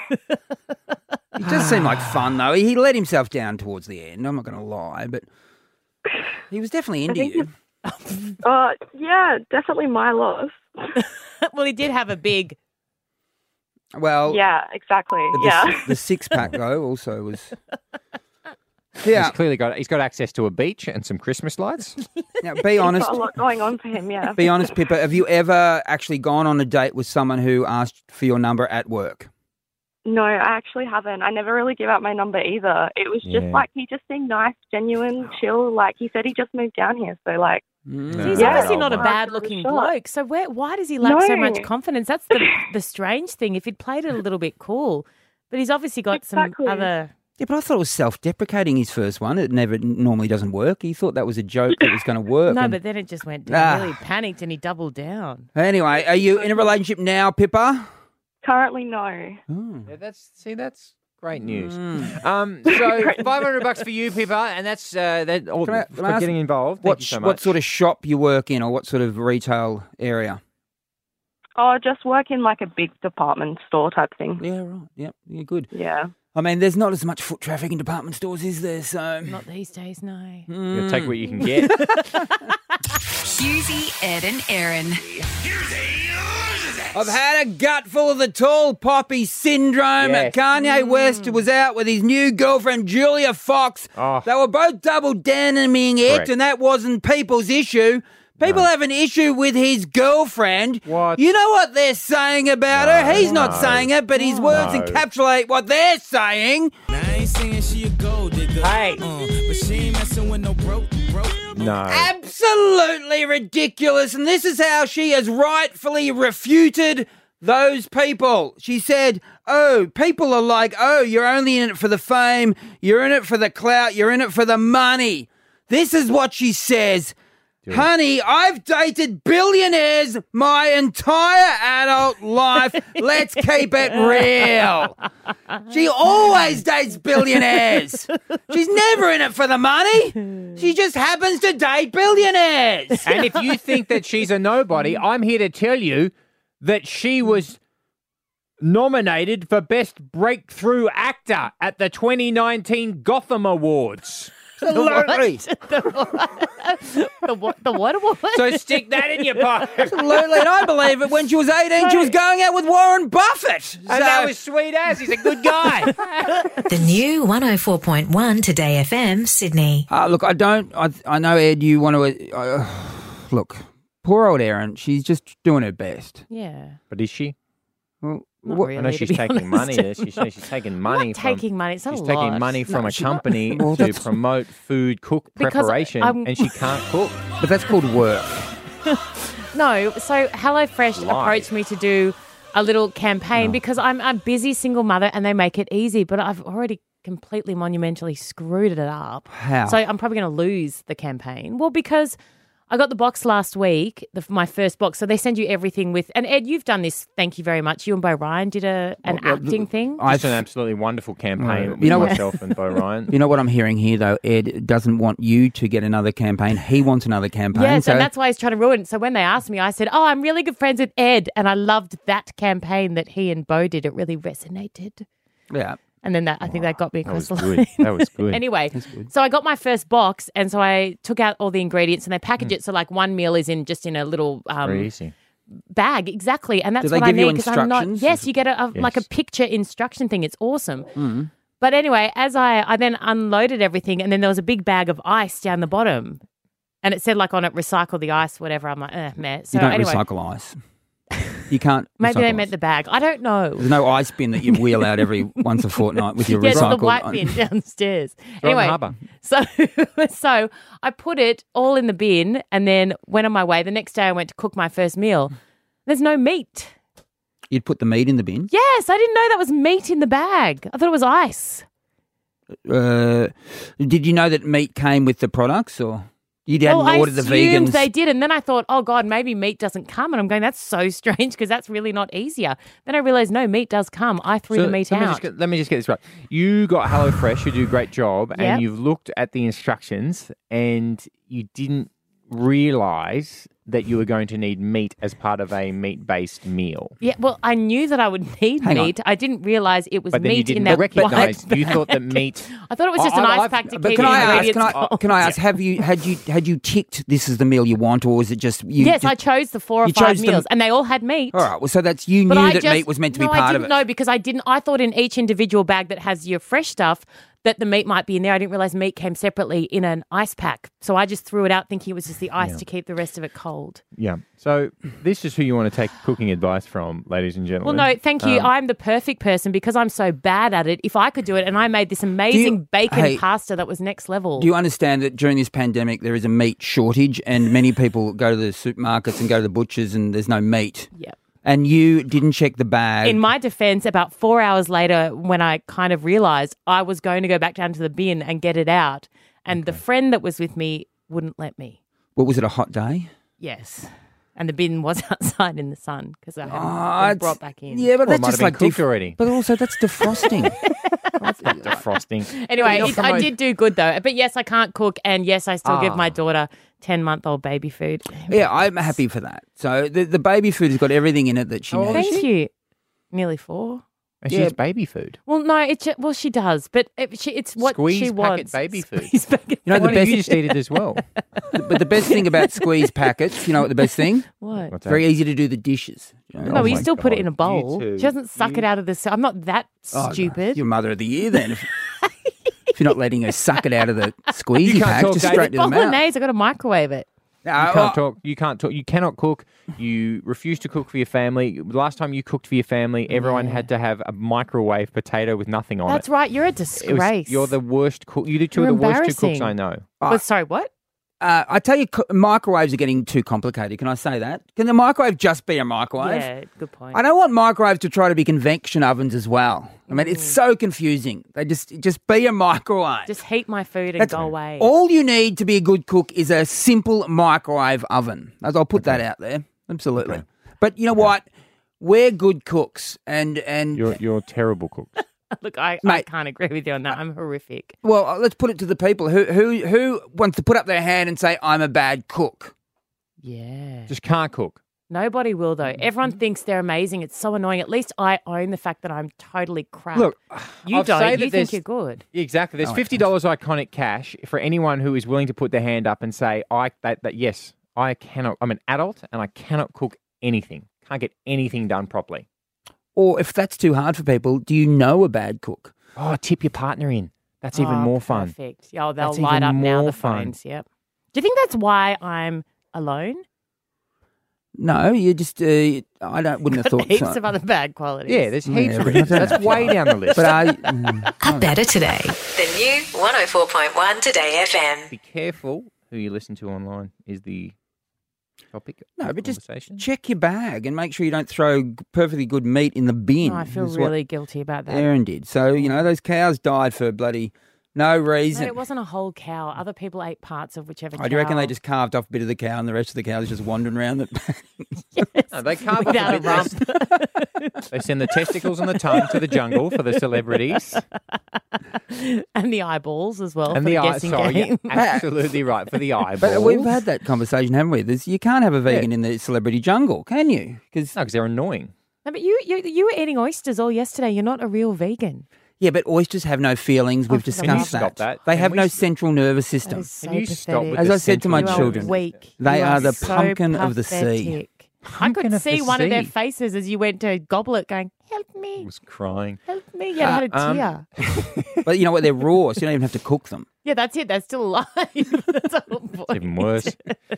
He does seem like fun, though. He let himself down towards the end. I'm not going to lie, but he was definitely into think you. uh, yeah, definitely my loss. Well, he did have a big. Well, Yeah, exactly. the, Yeah. the six pack though also was. He's Yeah. clearly got he's got access to a beach and some Christmas lights. Now, be honest. Got a lot going on for him, yeah. Be honest, Pippa. Have you ever actually gone on a date with someone who asked for your number at work? No, I actually haven't. I never really give out my number either. It was just Yeah. like he just seemed nice, genuine, chill. Like he said he just moved down here, so like Mm. He's Yeah. obviously not a Yeah. bad looking bloke. So where, why does he lack so much No. confidence? That's the the strange thing. If he'd played it a little bit cool, but he's obviously got Exactly. some other. Yeah, but I thought it was self-deprecating, his first one. It never normally doesn't work. He thought that was a joke that was going to work. No, and- but then it just went down. Ah. Really panicked and he doubled down. Anyway, are you in a relationship now, Pippa? currently no. Yeah, that's see, that's great news. Mm. Um, so five hundred bucks for you, Pippa, and that's uh, that. All, Can I- for can I ask getting involved. Thank What you so sh- much. what sort of shop you work in, or what sort of retail area? Oh, just work in like a big department store type thing. Yeah, right. Yep, you're good. Yeah. I mean, there's not as much foot traffic in department stores, is there? So Not these days, no. Mm. You'll take what you can get. Husey, Ed and Erin. I've had a gut full of the tall poppy syndrome. Yes. Kanye West was out with his new girlfriend, Julia Fox. Oh. They were both double deniming it, Correct. and that wasn't people's issue. People have an issue with his girlfriend. What? You know what they're saying about No, her? He's not no. saying it, but his words No. encapsulate what they're saying. I ain't saying she a gold Hey. But she ain't messing with no broke, broke. No. Absolutely ridiculous. And this is how she has rightfully refuted those people. She said, oh, people are like, oh, you're only in it for the fame, you're in it for the clout, you're in it for the money. This is what she says. Dude. Honey, I've dated billionaires my entire adult life. Let's keep it real. She always dates billionaires. She's never in it for the money. She just happens to date billionaires. And if you think that she's a nobody, I'm here to tell you that she was nominated for Best Breakthrough Actor at the twenty nineteen Gotham Awards. Absolutely. The what? The what award? So stick that in your pocket. Absolutely. And I believe it. When she was eighteen, she was going out with Warren Buffett. And that was sweet as. He's a good guy. The new one oh four point one Today F M, Sydney. Uh, look, I don't, I, I know, Ed, you want to, uh, look, poor old Erin, she's just doing her best. Yeah. But is she? Well, Not what- really, I know to she's be taking money. honest. She's, she's taking money Not from... taking money. It's not She's a taking lot. money from No, a she's not- company Well, to that's- promote food cook Because preparation, I'm- and she can't cook. But that's called work. No, so HelloFresh Lie. approached me to do a little campaign Oh. because I'm a busy single mother and they make it easy, but I've already completely monumentally screwed it up. How? So I'm probably going to lose the campaign. Well, because I got the box last week, the, my first box. So they send you everything with, and Ed, you've done this. Thank you very much. You and Bo Ryan did a an Well, acting thing. It's an absolutely wonderful campaign You with know what- myself and Bo Ryan. You know what I'm hearing here, though? Ed doesn't want you to get another campaign. He wants another campaign. Yes, so and that's why he's trying to ruin it. So when they asked me, I said, oh, I'm really good friends with Ed. And I loved that campaign that he and Bo did. It really resonated. Yeah. And then that I think that got me That was across the good. line. That was good. Anyway, That's good. so I got my first box, and so I took out all the ingredients, and they package Hmm. it so like one meal is in just in a little um, Very easy. bag, exactly, and that's Do they what I give you need because I'm not. instructions? Yes, you get a, a like a Yes. picture instruction thing. It's awesome. Mm. But anyway, as I I then unloaded everything, and then there was a big bag of ice down the bottom, and it said like on it, recycle the ice, whatever. I'm like, eh, meh. So you don't anyway, recycle ice. You can't. maybe recycle they ice. meant the bag. I don't know. There's no ice bin that you wheel out every once a fortnight with your Yes, recycled. the white bin downstairs. Right in the Anyway, harbour. so so I put it all in the bin and then went on my way. The next day I went to cook my first meal. There's no meat. You'd put the meat in the bin. Yes, I didn't know that was meat in the bag. I thought it was ice. Uh, did you know that meat came with the products, or you hadn't well, I ordered the assumed vegans? they did, and then I thought, oh God, maybe meat doesn't come. And I'm going, that's so strange because that's really not easier. Then I realised, no, meat does come. I threw So the meat let me out. just get, let me just get this right. You got HelloFresh, who do a great job, Yep. and you've looked at the instructions, and you didn't realise that you were going to need meat as part of a meat-based meal. Yeah, well, I knew that I would need Hang on. meat. I didn't realise it was But then you meat in didn't that recognise. white You thought that bag. meat. I thought it was just an I- ice I've- pack to but keep can the I ask? ingredients Can I, cold. can I ask? Have you had you had you ticked this is the meal you want, or is it just you? yes, just, I chose the four or you five chose them- meals, and they all had meat. All right. Well, so that's you But knew I that just, meat was meant to no, be part I of didn't it. know because I didn't. I thought in each individual bag that has your fresh stuff that the meat might be in there. I didn't realize meat came separately in an ice pack, so I just threw it out thinking it was just the ice Yeah. to keep the rest of it cold. Yeah. So this is who you want to take cooking advice from, ladies and Well, gentlemen. no, thank you. Um, I'm the perfect person because I'm so bad at it. If I could do it, and I made this amazing bacon hey, pasta that was next level. Do you understand that during this pandemic there is a meat shortage, and many people go to the supermarkets and go to the butchers, and there's no meat. Yep. And you didn't check the bag. In my defense, about four hours later, when I kind of realized I was going to go back down to the bin and get it out, and the friend that was with me wouldn't let me. What was it? A hot day? Yes. And the bin was outside in the sun because I hadn't Ah, been it's- brought back in. Yeah, but Well, it that's might just have like been cooked def- already. But also that's defrosting. Defrosting. Anyway, You're it, I promoting- did do good though. But yes, I can't cook, and yes, I still give Ah. my daughter ten-month-old baby food. Yeah, I'm happy for that. So the the baby food has got everything in it that she needs. Thank you. Nearly four. And she Yeah. has baby food. Well, no, it's ju- well she does, but it, she, it's what Squeeze she packet wants. baby food. Squeeze packet You know Why the don't best. you just eat it as well? But the best thing about squeeze packets, you know what the best thing? What? What's It's very that? easy to do the dishes. You know? No, Oh but you my still put it in a God, you bowl. two. She doesn't suck it out of the. I'm not that Oh, no. stupid. You're mother of the year then. If, if you're not letting her suck it out of the You squeezy can't pack, talk, just David. straight to the mouth. Bolognese, I got to microwave it. No, you can't well- talk. You can't talk. You cannot cook. You refuse to cook for your family. Last time you cooked for your family, everyone had to have a microwave potato with nothing on That's it. right. You're a It was- disgrace. you're the worst cook. You two You're are the worst two cooks embarrassing. I know. But sorry, what? Uh, I tell you, co- microwaves are getting too complicated. Can I say that? Can the microwave just be a microwave? Yeah, good point. I don't want microwaves to try to be convection ovens as well. I mean, it's so confusing. They just just be a microwave. Just heat my food and That's- go away. All you need to be a good cook is a simple microwave oven. As I'll put that out there. Absolutely. But you know what? We're good cooks, and and You're you're terrible cooks. Look, I, I Mate. can't agree with you on that. I'm horrific. well, uh, let's put it to the people who who who wants to put up their hand and say I'm a bad cook. Yeah. Just can't cook. Nobody will, though. Everyone thinks they're amazing. It's so annoying. At least I own the fact that I'm totally crap. Look, you I'll don't. say that You there's- think you're good. Exactly. There's Oh, fifty dollars iconic cash for anyone who is willing to put their hand up and say, "I that, that yes, I cannot. I'm an adult and I cannot cook anything. Can't get anything done properly." Or if that's too hard for people, do you know a bad cook? Oh, tip your partner in. That's even Oh, more fun. Perfect. Oh, they'll That's light even up now, more the fun. phones. Yep. Do you think that's why I'm alone? No, you just uh, I don't wouldn't have Got thought heaps so. of other bad qualities. Yeah, there's heaps Yeah, of but I it. don't That's know. way down the list. But I mm, Up better today. The new one oh four point one Today F M. Be careful who you listen to online is the topic. no, of but just conversation. check your bag and make sure you don't throw g- perfectly good meat in the bin. Oh, I feel is what really guilty about that. Aaron did. So you know those cows died for bloody no reason. Mate, it wasn't a whole cow. Other people ate parts of whichever cow. Oh, do you reckon they just carved off a bit of the cow and the rest of the cows just wandering around? The... No, they carve off Without a a bit. They, they send the testicles and the tongue to the jungle for the celebrities. and the eyeballs as well and for the the eye, guessing sorry, game. you're absolutely right, for the eyeballs. But we've had that conversation, haven't we? There's, you can't have a vegan in the celebrity jungle, can you? Because No, because they're annoying. No, but you, you you were eating oysters all yesterday. You're not a real vegan. yeah, but oysters have no feelings. We've Oh, for the discussed love- Can you stop that? They Can have we no s- central nervous That system. is so Can you stop pathetic. with As the I said to my You are children, weak. they You are the so pumpkin of the sea. pathetic. I Pumpkin could of the see one of their sea. faces as you went to gobble it going, help I me, was crying. help me. Yeah, I had a Uh, um, tear. But you know what? They're raw, so you don't even have to cook them. Yeah, that's it. They're still alive. That's the whole point. It's even worse.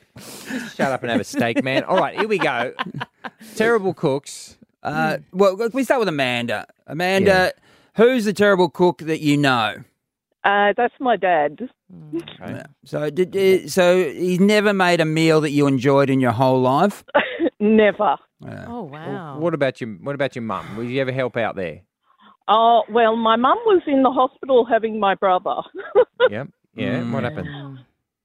Just shut up and have a steak, man. All right, here we go. Terrible cooks. Uh, well, look, we start with Amanda. Amanda, who's the terrible cook that you know? Uh, that's my dad. Okay. So, did, uh, so he's never made a meal that you enjoyed in your whole life. Never. Oh, wow. What about your What about your mum? Will you ever help out there? Oh, well, my mum was in the hospital having my brother. Yep. Yeah. Mm. What happened?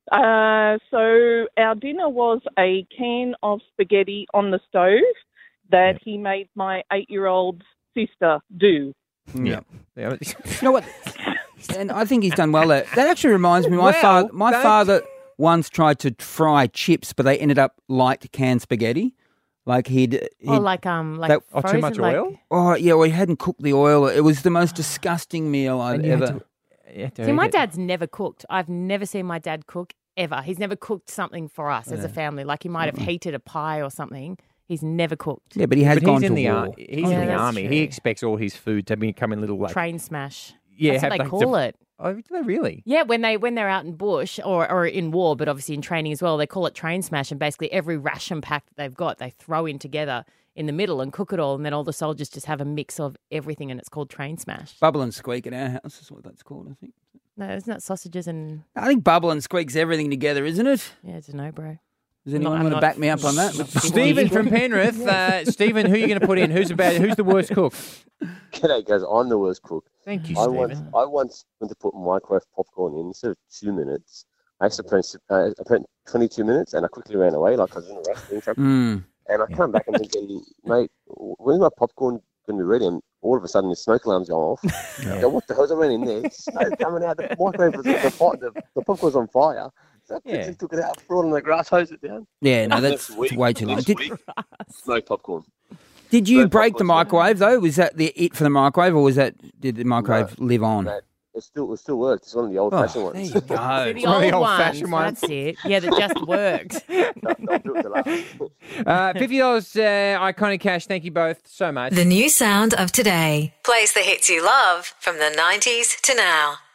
Uh, so our dinner was a can of spaghetti on the stove that he made my eight-year-old sister do. Yeah. Yeah. You know what? And I think he's done well there. That actually reminds me, my Well, father, my don't- father once tried to fry chips, but they ended up like canned spaghetti. Like he'd, he'd Oh, like um, like that- Oh, too frozen, much like- oil? oh yeah, well he hadn't cooked the oil. It was the most disgusting meal I've And you had ever. to- you had to See, eat my it. dad's never cooked. I've never seen my dad cook ever. He's never cooked something for us as a family. Like he might have heated a pie or something. He's never cooked. Yeah, but he has But gone he's in to the war. ar- he's Oh, in the that's army. true. He expects all his food to become in little like Train smash. yeah. That's what have they like call the- it. Oh, do they really? Yeah, when they when they're out in bush or, or in war, but obviously in training as well, they call it train smash. And basically every ration pack that they've got, they throw in together in the middle and cook it all, and then all the soldiers just have a mix of everything, and it's called train smash. Bubble and squeak at our house is what that's called, I think. No, isn't that sausages and I think bubble and squeak's everything together, isn't it? yeah, it's a no, bro. Does anyone I'm want to not- back me up on that? Stephen from Penrith. Uh, Stephen, who are you going to put in? Who's about? Who's the worst cook? G'day, guys. I'm the worst cook. Thank you, I Stephen. once, I once went to put microwave popcorn in instead of two minutes. I actually spent, uh, I spent twenty-two minutes, and I quickly ran away like I was in a rush. being trapped. Mm. And I come back and thinking, mate, when's my popcorn going to be ready? And all of a sudden, the smoke alarm's gone off. I go, what the hell's I ran in there? Smoke coming out. The microwave was the, pot, the, the popcorn's on fire. So I quickly Yeah. took it out, threw it on the grass, hosed it down. Yeah, no, that's Next week- way too long. next Did, week, smoked popcorn. did you No break the popcorn. microwave though? Was that the it for the microwave, or was that did the microwave live on? Mate, it still, it still works. It's one of the old-fashioned Oh, there ones. you go. So the one of the old ones, old-fashioned ones. that's it. Yeah, that just worked. Don't do it to laugh. Uh, Fifty dollars uh, iconic cash. Thank you both so much. The new sound of today plays the hits you love from the nineties to now.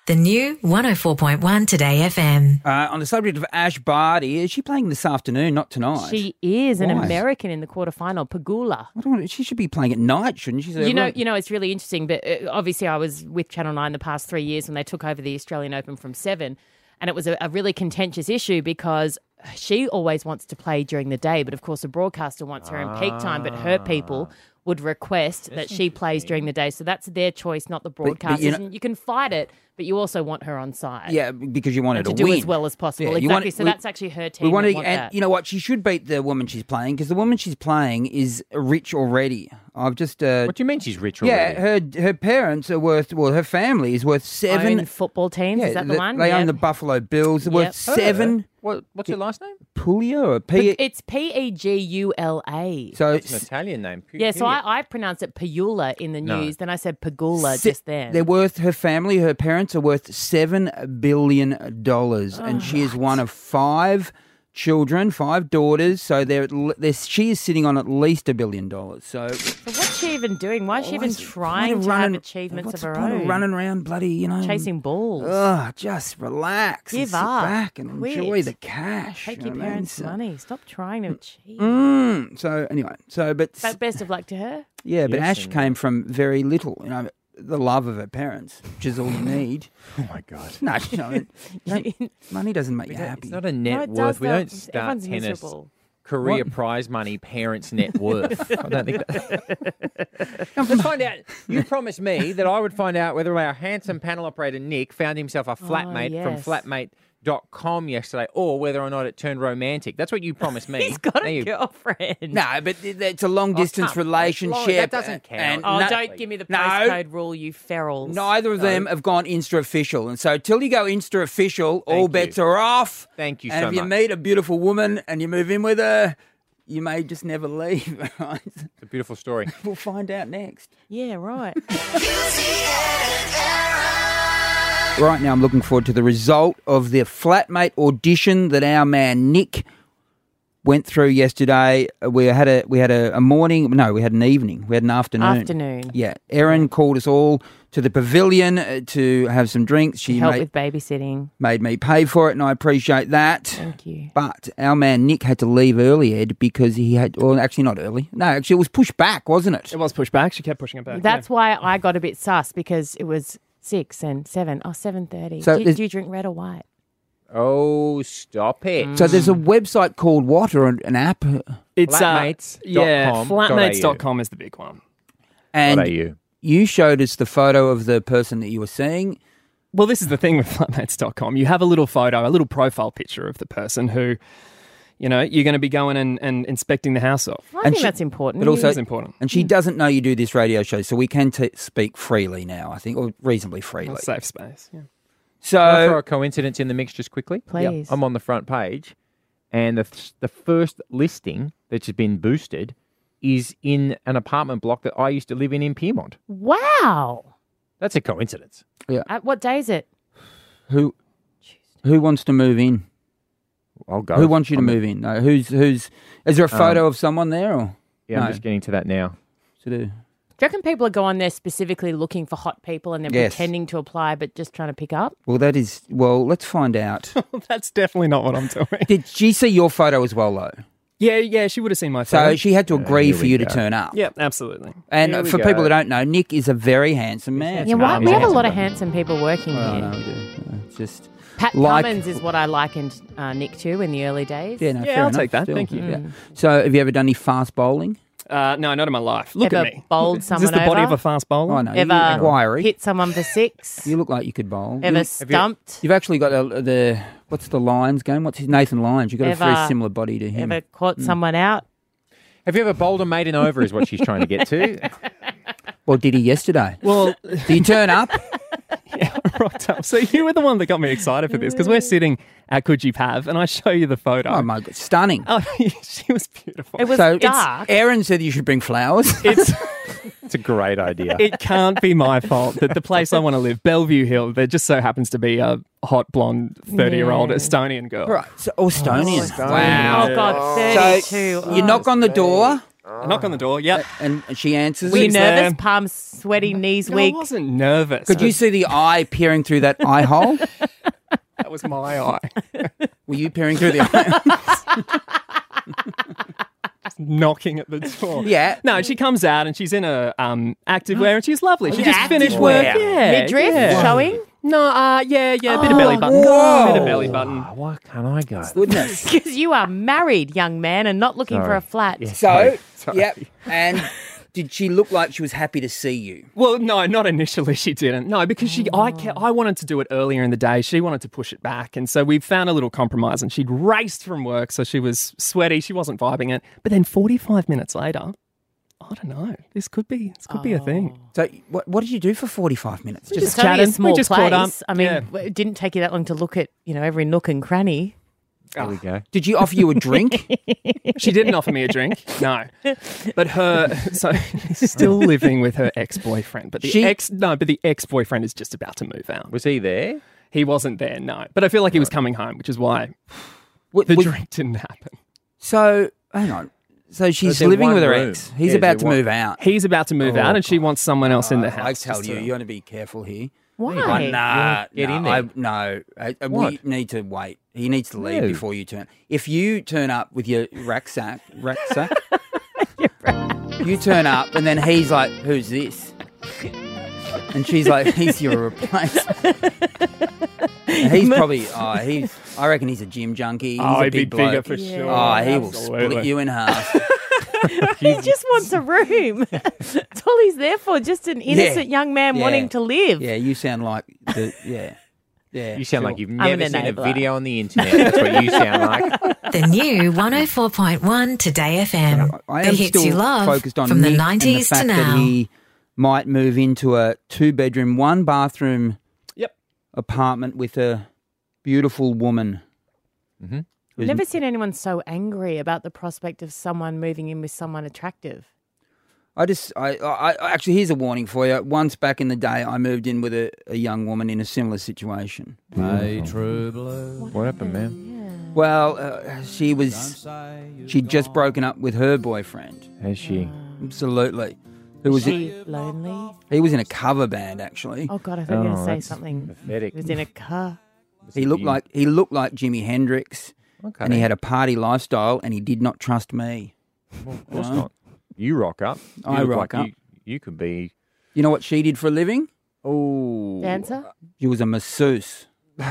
The new one oh four point one Today F M. Uh, on the subject of Ash Barty, is she playing this afternoon, not tonight? She is an Why? American in the quarterfinal, Pagula. I don't know, she should be playing at night, shouldn't she? You know, you know, it's really interesting. But uh, obviously, I was with Channel Nine the past three years when they took over the Australian Open from Seven, and it was a, a really contentious issue because she always wants to play during the day, but of course, the broadcaster wants her in peak time. But her people would request that she plays during the day, so that's their choice, not the but broadcasters. you know- And you can fight it, but you also want her on side. Yeah, because you want her And to, to do win. as well as possible. Yeah, you Exactly. want- So we- that's actually her team We want that to, want and that. you know what? She should beat the woman she's playing because the woman she's playing is rich already. I've just. Uh, What do you mean she's rich Yeah, already? her her parents are worth. Well, her family is worth seven Own football teams, Yeah, is that the they- one? They Yep. own the Buffalo Bills. They're worth Yep. seven. What, what's her last name? Puglia or P- P? it's P E G U L A. So It's an Italian name. Pu- Yeah, so Puglia. I, I pronounced it Pagula in the No. news, then I said Pagula Se- just then. They're worth her family. Her parents are worth seven billion dollars, and she is one of five children, five daughters. So they're, they're she is sitting on at least a billion dollars. So So what's she even doing? Why is she even What's- trying what to a have running- achievements what's of her the point own? of running around, bloody, you know, Chasing balls. Ugh, just relax. and Give sit up. back and Quit. enjoy the cash. Take you your know what I mean? parents' So- money. Stop trying to achieve. Mm, so anyway, so but But best of luck to her. yeah, but Yes, Ash and- came from very little, you know, the love of her parents, which is all you need. Oh my God. No, you know, you don't- money doesn't make you happy. It's not a No, net it worth. does We though. don't start Everyone's tennis miserable. career What? prize money parents' net worth. I don't think that. Let's find out. You promised me that I would find out whether our handsome panel operator Nick found himself a flatmate from yes. flatmate dot com yesterday, or whether or not it turned romantic. That's what you promised me. He's got Now a you- girlfriend. No, but it- it's a long Oh, distance come on. relationship. That doesn't count. and Oh, no- don't give me the No. postcode rule, you ferals. Neither of them have gone Insta official, and so till you go Insta official, all Thank you. bets are off. Thank you and so if you much. meet a beautiful woman and you move in with her, you may just never leave. Right? It's a beautiful story. We'll find out next. Yeah, right. Right now, I'm looking forward to the result of the flatmate audition that our man Nick went through yesterday. We had a we had a, a morning. No, we had an evening. We had an afternoon. Afternoon. Yeah, Erin called us all to the pavilion uh, to have some drinks. She Help made, with babysitting. made me pay for it, and I appreciate that. Thank you. But our man Nick had to leave early, Ed, because he had. Well, actually, not early. No, actually, it was pushed back, wasn't it? It was pushed back. She kept pushing it back. That's why I got a bit sus because it was six and seven. Oh, seven thirty. So do, there's- do you drink red or white? Oh, stop it. So there's a website called what, or an, an app, It's uh, Flatmates dot yeah, com flatmates dot dot com is the big one. and What are you? you showed us the photo of the person that you were seeing. Well, this is the thing with flatmates dot com. You have a little photo, a little profile picture of the person who, you know, you're going to be going and, and inspecting the house of. I And think she- that's important. but also- It's important. And she doesn't know you do this radio show, so we can t- speak freely now, I think, or reasonably freely. A safe space. Yeah. Can I throw So, a coincidence in the mix just quickly? Please. I'm on the front page, and the the first listing that's been boosted is in an apartment block that I used to live in in Piermont. Wow. That's a coincidence. Uh, what day is it? who who wants to move in? I'll go. Who wants you to I'm- move in? No, who's who's? Is there a photo Um, of someone there, or Yeah, I'm No. just getting to that now. sort of? Do you reckon people are going there specifically looking for hot people and they're Yes. pretending to apply but just trying to pick up? Well, that is. Well, let's find out. That's definitely not what I'm doing. Did she see your photo as well, though? Yeah, yeah, she would have seen my photo. So she had to agree here for we you to go. turn up. Yeah, absolutely. And Here uh, we for go. people that don't know, Nick is a very handsome man. Yeah, Handsome why, man. we have a lot of Handsome. handsome people working Well, here. no, we do. Yeah, it's just Pat like- Cummins is what I likened uh, Nick to in the early days. yeah, no, Yeah, fair I'll enough, take that. still. Thank you. Yeah. So, have you ever done any fast bowling? Uh, no, not in my life. Look Ever at me. bowled Is someone this the body over? of a fast bowler? Oh no, Ever you, wiry. hit someone for six? You look like you could bowl. Ever You- stumped? You've actually got the, the what's the Lions game? What's his Nathan Lyons? You've got a very Ever- similar body to him. Ever caught someone out? Have you ever bowled a maiden over? Is what she's trying to get to. Well, did he yesterday? Well, Did he turn up? yeah, right up. So you were the one that got me excited for this because we're sitting at Coogee Pav and I show you the photo. Oh my god, stunning! Oh, she was beautiful. It was so dark. Aaron said you should bring flowers. It's It's a great idea. it can't be my fault that the place I want to live, Bellevue Hill, there just so happens to be a hot blonde thirty year old Yeah. Estonian girl. Right, so, oh, Estonian. Estonian. Wow. Oh, God, So thirty-two. you Oh. knock on the door. I knock on the door. Yep. And she answers. Were you She's nervous? there. Palms sweaty, knees No, weak. I wasn't nervous. Could you see the eye peering through that eye hole? That was my eye. Were you peering through the eye? Just knocking at the door. Yeah. No, she comes out and she's in a um, activewear and she's lovely. She just Activewear. finished work. Yeah. Midriff yeah. showing? No, uh, yeah, yeah, a bit of Oh, belly button. whoa. Bit of belly button. Oh, why can't I go? Goodness. Because you are married, young man, and not looking for Sorry. a flat. Yeah. So, Sorry. yep. And did she look like she was happy to see you? Well, no, not initially. She didn't. No, because she, I, ca- I wanted to do it earlier in the day. She wanted to push it back, and so we found a little compromise. And she'd raced from work, so she was sweaty. She wasn't vibing it. But then, forty-five minutes later, I don't know. This could be. This could be a thing. So, what, what did you do for forty-five minutes? We Just just only chatted. a small We just place. caught up. I mean, Yeah. it didn't take you that long to look at, you know, every nook and cranny. There we go. Did she offer you a drink? She didn't offer me a drink. No, but her so she's still living with her ex-boyfriend. But the She- ex no, but the ex-boyfriend is just about to move out. Was he there? He wasn't there. No, but I feel like he was coming home, which is why What- the was- drink didn't happen. So, hang on. So she's there living one with her room? ex. He's Yeah, about is to there one- move out. He's about to move Oh, out, and she wants someone else in the house. I tell just you, to- you want to be careful here. Why? Oh, nah, Get no, in there. I, no. I, I- we What? need to wait. He needs to leave No. before you turn. If you turn up with your rucksack, rucksack, you turn up, and then he's like, "Who's this?" And she's like, "He's your replacement." And he's probably, oh, he's. I reckon he's a gym junkie. He's Oh, a he'd be big bloke. bigger for sure. Oh, he will Absolutely. split you in half. He just wants a room. That's all he's there for. Just an innocent young man Yeah. wanting to live. Yeah, you sound like the yeah, yeah. You sound sure. like you've I'm never an seen a enabler. video on the internet. That's what you sound like. The new one oh four point one Today F M. I The am hits still you love focused on from the Nick nineties and the to fact now. that he might move into a two-bedroom, one-bathroom Yep. apartment with a beautiful woman. Mm-hmm. I've never seen anyone so angry about the prospect of someone moving in with someone attractive. I just, I, I, I actually, here's a warning for you. Once back in the day, I moved in with a, a young woman in a similar situation. What happened, man? Well, uh, she was, she'd just broken up with her boyfriend. Has she? Absolutely. Who was Is she it? lonely? He was in a cover band, actually. Oh God, I thought you were going Oh, to say that's something. pathetic. He was in a car. He looked you? like he looked like Jimi Hendrix, Okay. and he had a party lifestyle, and he did not trust me. Well, of course No. not. You rock up. You I look rock like up. You, you could be. You know what she did for a living? Oh. Dancer. She was a masseuse.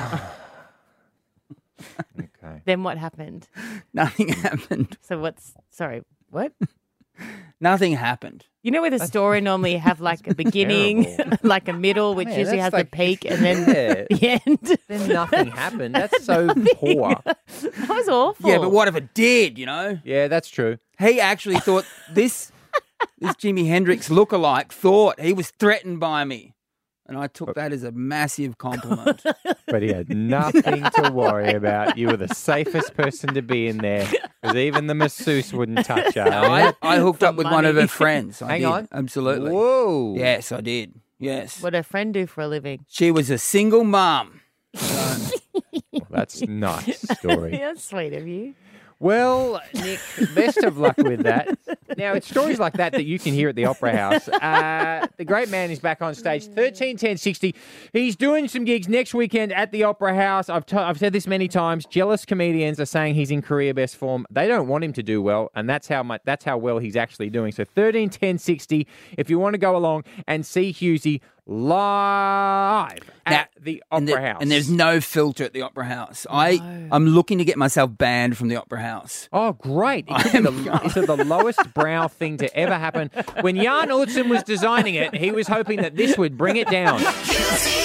Okay. Then what happened? Nothing happened. So what's? Sorry, what? Nothing happened. You know, with a story normally you have like a beginning, like a middle, which Man, usually has that's the like- peak, and then Yeah. the end. Then nothing happened. That's so poor. That was awful. Yeah, but what if it did? You know, Yeah, that's true. he actually thought this this Jimi Hendrix lookalike thought he was threatened by me, and I took that as a massive compliment. But he had nothing to worry about. You were the safest person to be in there because even the masseuse wouldn't touch her. I, I hooked up with one of money. her friends. I Hang did. on. Absolutely. Whoa. Yes, I did. Yes. What her friend do for a living? She was a single mum. Well, that's a nice story. That's sweet of you. Well, Nick, best of luck with that. Now, it's stories like that that you can hear at the Opera House. Uh, the great man is back on stage, thirteen ten sixty. He's doing some gigs next weekend at the Opera House. I've, t- I've said this many times. Jealous comedians are saying he's in career best form. They don't want him to do well, and that's how much, that's how well he's actually doing. So thirteen ten sixty, if you want to go along and see Husey live at Now, the and, Opera there- House. and there's no filter at the Opera House. I, I'm looking to get myself banned from the Opera House. Oh, great. It could be the, it's the lowest brow thing to ever happen. When Jan Utzon was designing it, he was hoping that this would bring it down. Husey